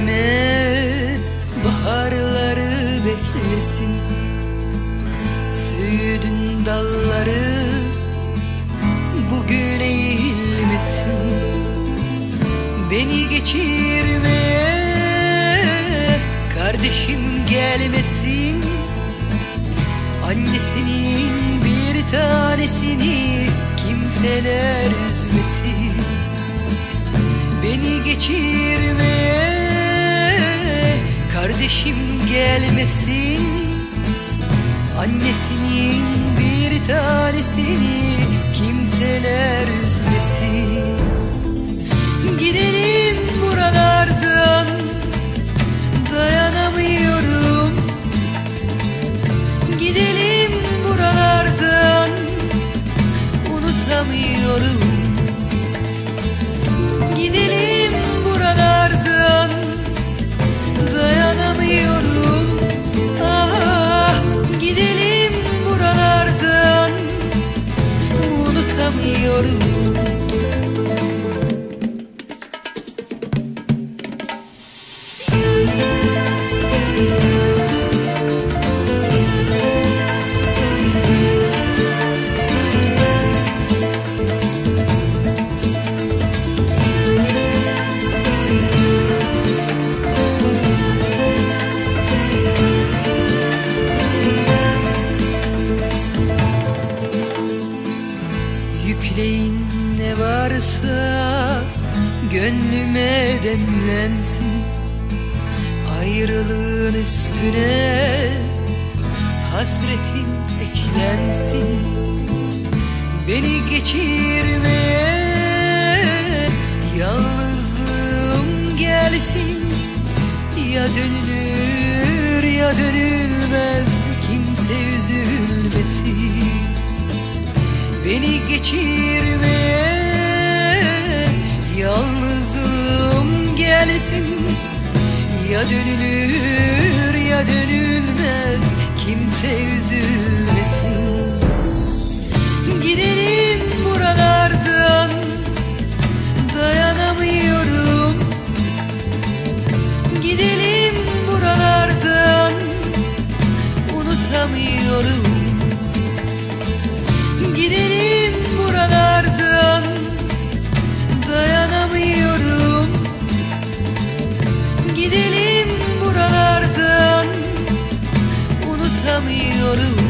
Gelme, baharları beklesin. Söğüdün dalları bugün eğilmesin. Beni geçirmeye kardeşim gelmesin. Annesinin bir tanesini kimseler üzmesin. Beni geçirmeye kardeşim gelmesin. Annesinin bir tanesini kimseler üzmesin. Gidelim buralardan, dayanamıyorum. Gidelim buralardan, unutamıyorum. Gidelim buralardan, dayanamıyorum. Ah, gidelim buralardan, unutamıyorum. Yükleyin ne varsa gönlüme demlensin. Ayrılığın üstüne hasretim eklensin. Beni geçirmeye yalnızlığım gelsin. Ya dönülür ya dönülmez, kimse üzülmesin. Beni geçirmeye yalnızlığım gelsin. Ya dönülür ya dönülmez, kimse üzülmesin. Gidelim buralardan, dayanamıyorum. Gidelim buralardan, unutamıyorum. Gidelim buralardan, dayanamıyorum. Gidelim buralardan, unutamıyorum.